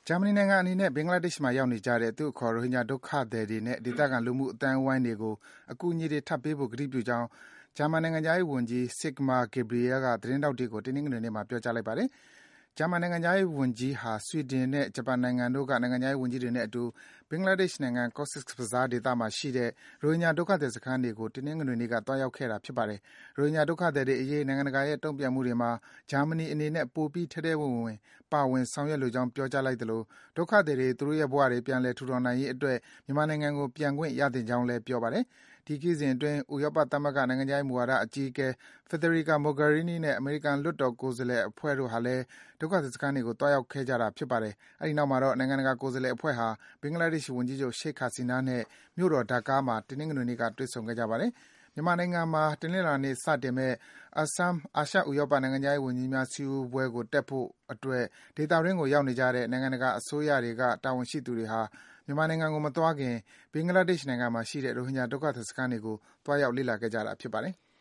ဂျာမနီနိုင်ငံအနေနဲ့ ဘင်္ဂလားဒေ့ရှ်မှာရောက်နေကြတဲ့ သူ့အခေါ် ရိုဟင်ဂျာဒုက္ခသည်တွေနဲ့ ဒေသခံလူမှုအသိုင်းအဝိုင်းတွေကို အကူအညီတွေ ထပ်ပေးဖို့ ကတိပြုကြောင်း ဂျာမန်နိုင်ငံခြားရေးဝန်ကြီး Sigmar Gabriel က သတင်းထောက်တွေကို တနင်္ဂနွေနေ့မှာ ပြောကြားလိုက်ပါတယ်။ ဂျာမန်နိုင်ငံခြားရေးဝန်ကြီးဟာ ဆွီဒင်နဲ့ ဂျပန်နိုင်ငံတို့က နိုင်ငံခြားရေးဝန်ကြီးတွေနဲ့အတူ ဘင်္ဂလားဒေ့ရှ်နိုင်ငံ၊ Cox's Bazar ဒေသမှာရှိတဲ့ ရိုဟင်ဂျာဒုက္ခသည်စခန်းတွေကို တနင်္ဂနွေနေ့က သွားရောက်ခဲ့တာ ဖြစ်ပါတယ်။ ရိုဟင်ဂျာဒုက္ခသည်တွေအရေး နိုင်ငံတကာရဲ့ တုံ့ပြန်မှုတွေမှာ ဂျာမနီအနေနဲ့ ပိုပြီး ထဲထဲဝင်ဝင် ပါဝင် ဆောင်ရွက်လိုကြောင်း ပြောကြားလိုက်သလို ဒုက္ခသည်တွေ သူတို့ရဲ့ဘဝတွေ ပြန်လည် ထူထောင်နိုင်ရေးအတွက် မြန်မာနိုင်ငံကို ပြန်ခွင့်ရသင့်ကြောင်းလည်း ပြောပါတယ်။ ဒီခရီးစဉ်အတွင်း ဥရောပသမဂ္ဂ နိုင်ငံခြားရေးမူဝါဒအကြီးအကဲ Federica Mogherini နဲ့ အမေရိကန် လွှတ်တော်ကိုယ်စားလှယ်အဖွဲ့တို့ဟာလည်း ဒုက္ခသည်စခန်းတွေကို သွားရောက်ခဲ့ကြတာ ဖြစ်ပါတယ်။ အဲဒီနောက်မှာတော့ နိုင်ငံတကာ ကိုယ်စားလှယ်အဖွဲ့ဟာ ဘင်္ဂလားဒေ့ရှ်ဝန်ကြီးချုပ် Sheikh Hasina နဲ့ မြို့တော် Dhaka မှာ တနင်္ဂနွေနေ့က တွေ့ဆုံခဲ့ကြပါတယ်။ မြန်မာနိုင်ငံမှာ တနင်္လာနေ့ စတင်မယ့် ASEM အာရှ-ဥရောပ နိုင်ငံခြားရေးဝန်ကြီးများ စည်းဝေးပွဲကို တက်ဖို့အတွက် ဒေသတွင်းကို ရောက်နေကြတဲ့ နိုင်ငံတကာ အစိုးရတွေက တာဝန်ရှိသူတွေဟာ မြန်မာနိုင်ငံကို မသွားခင် ဘင်္ဂလားဒေ့ရှ်နိုင်ငံမှာရှိတဲ့ ရိုဟင်ဂျာ ဒုက္ခသည်စခန်းတွေကို သွားရောက် လေ့လာခဲ့ကြတာ ဖြစ်ပါတယ်